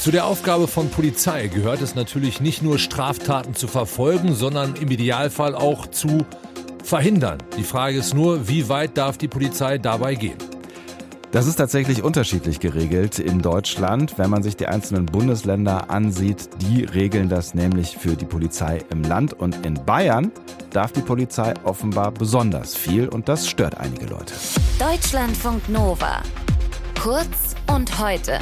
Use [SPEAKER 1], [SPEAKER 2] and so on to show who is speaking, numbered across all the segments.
[SPEAKER 1] Zu der Aufgabe von Polizei gehört es natürlich nicht nur, Straftaten zu verfolgen, sondern im Idealfall auch zu verhindern. Die Frage ist nur, wie weit darf die Polizei dabei gehen?
[SPEAKER 2] Das ist tatsächlich unterschiedlich geregelt in Deutschland. Wenn man sich die einzelnen Bundesländer ansieht, die regeln das nämlich für die Polizei im Land. Und in Bayern darf die Polizei offenbar besonders viel und das stört einige Leute.
[SPEAKER 3] Deutschlandfunk Nova. Kurz und heute.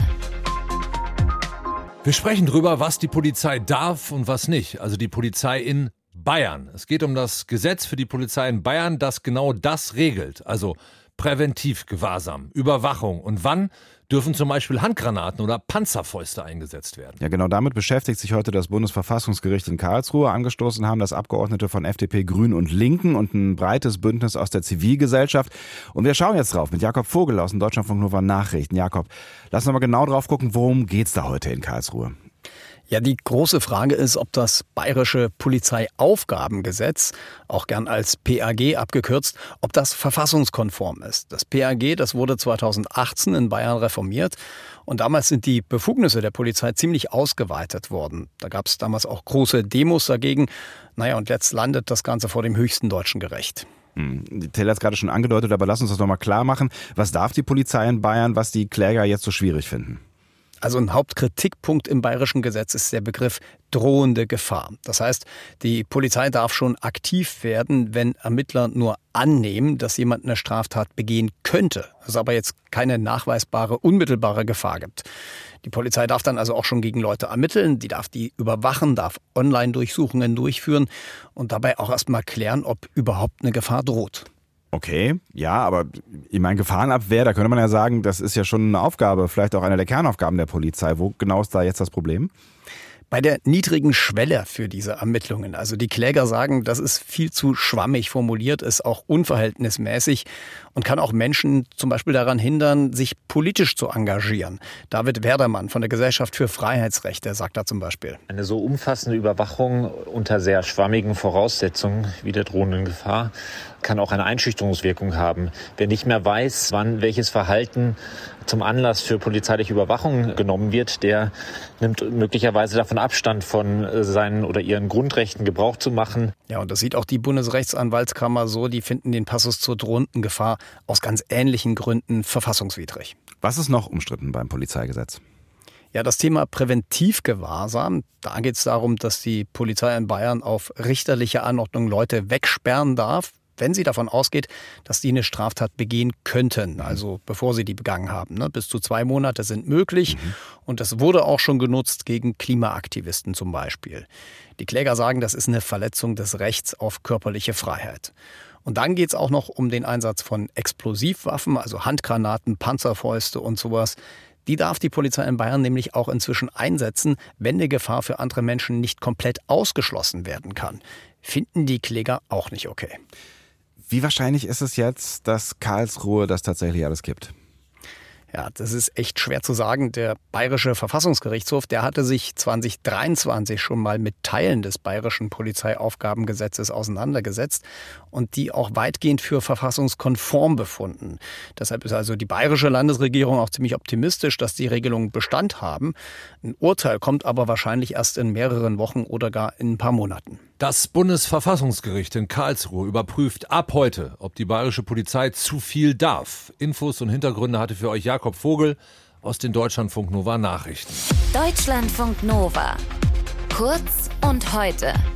[SPEAKER 1] Wir sprechen drüber, was die Polizei darf und was nicht. Also die Polizei in Bayern. Es geht um das Gesetz für die Polizei in Bayern, das genau das regelt. Also Präventivgewahrsam, Überwachung und wann dürfen zum Beispiel Handgranaten oder Panzerfäuste eingesetzt werden.
[SPEAKER 2] Ja, genau damit beschäftigt sich heute das Bundesverfassungsgericht in Karlsruhe. Angestoßen haben das Abgeordnete von FDP, Grünen und Linken und ein breites Bündnis aus der Zivilgesellschaft. Und wir schauen jetzt drauf mit Jakob Vogel aus den Deutschlandfunk Nova Nachrichten. Jakob, lass uns mal genau drauf gucken, worum geht's da heute in Karlsruhe?
[SPEAKER 4] Ja, die große Frage ist, ob das Bayerische Polizeiaufgabengesetz, auch gern als PAG abgekürzt, ob das verfassungskonform ist. Das PAG, das wurde 2018 in Bayern reformiert und damals sind die Befugnisse der Polizei ziemlich ausgeweitet worden. Da gab es damals auch große Demos dagegen. Naja, und jetzt landet das Ganze vor dem höchsten deutschen Gericht.
[SPEAKER 2] Till hat es gerade schon angedeutet, aber lass uns das nochmal klar machen. Was darf die Polizei in Bayern, was die Kläger jetzt so schwierig finden?
[SPEAKER 4] Also ein Hauptkritikpunkt im bayerischen Gesetz ist der Begriff drohende Gefahr. Das heißt, die Polizei darf schon aktiv werden, wenn Ermittler nur annehmen, dass jemand eine Straftat begehen könnte, es aber jetzt keine nachweisbare, unmittelbare Gefahr gibt. Die Polizei darf dann also auch schon gegen Leute ermitteln, die darf die überwachen, darf Online-Durchsuchungen durchführen und dabei auch erstmal klären, ob überhaupt eine Gefahr droht.
[SPEAKER 2] Okay, ja, aber ich meine, Gefahrenabwehr, da könnte man ja sagen, das ist ja schon eine Aufgabe, vielleicht auch eine der Kernaufgaben der Polizei. Wo genau ist da jetzt das Problem?
[SPEAKER 4] Bei der niedrigen Schwelle für diese Ermittlungen. Also die Kläger sagen, das ist viel zu schwammig formuliert, ist auch unverhältnismäßig und kann auch Menschen zum Beispiel daran hindern, sich politisch zu engagieren. David Werdermann von der Gesellschaft für Freiheitsrechte sagt da zum Beispiel:
[SPEAKER 5] Eine so umfassende Überwachung unter sehr schwammigen Voraussetzungen wie der drohenden Gefahr kann auch eine Einschüchterungswirkung haben. Wer nicht mehr weiß, wann welches Verhalten zum Anlass für polizeiliche Überwachung genommen wird, der nimmt möglicherweise davon Abstand, von seinen oder ihren Grundrechten Gebrauch zu machen.
[SPEAKER 4] Ja, und das sieht auch die Bundesrechtsanwaltskammer so. Die finden den Passus zur drohenden Gefahr aus ganz ähnlichen Gründen verfassungswidrig.
[SPEAKER 2] Was ist noch umstritten beim Polizeigesetz?
[SPEAKER 4] Ja, das Thema Präventivgewahrsam, da geht es darum, dass die Polizei in Bayern auf richterliche Anordnung Leute wegsperren darf, wenn sie davon ausgeht, dass die eine Straftat begehen könnten, also bevor sie die begangen haben. Bis zu 2 Monate sind möglich und das wurde auch schon genutzt gegen Klimaaktivisten zum Beispiel. Die Kläger sagen, das ist eine Verletzung des Rechts auf körperliche Freiheit. Und dann geht es auch noch um den Einsatz von Explosivwaffen, also Handgranaten, Panzerfäuste und sowas. Die darf die Polizei in Bayern nämlich auch inzwischen einsetzen, wenn eine Gefahr für andere Menschen nicht komplett ausgeschlossen werden kann. Finden die Kläger auch nicht okay.
[SPEAKER 2] Wie wahrscheinlich ist es jetzt, dass Karlsruhe das tatsächlich alles kippt?
[SPEAKER 4] Ja, das ist echt schwer zu sagen. Der Bayerische Verfassungsgerichtshof, der hatte sich 2023 schon mal mit Teilen des Bayerischen Polizeiaufgabengesetzes auseinandergesetzt und die auch weitgehend für verfassungskonform befunden. Deshalb ist also die bayerische Landesregierung auch ziemlich optimistisch, dass die Regelungen Bestand haben. Ein Urteil kommt aber wahrscheinlich erst in mehreren Wochen oder gar in ein paar Monaten.
[SPEAKER 1] Das Bundesverfassungsgericht in Karlsruhe überprüft ab heute, ob die bayerische Polizei zu viel darf. Infos und Hintergründe hatte für euch Jakob Vogel aus den Deutschlandfunk Nova Nachrichten.
[SPEAKER 3] Deutschlandfunk Nova. Kurz und heute.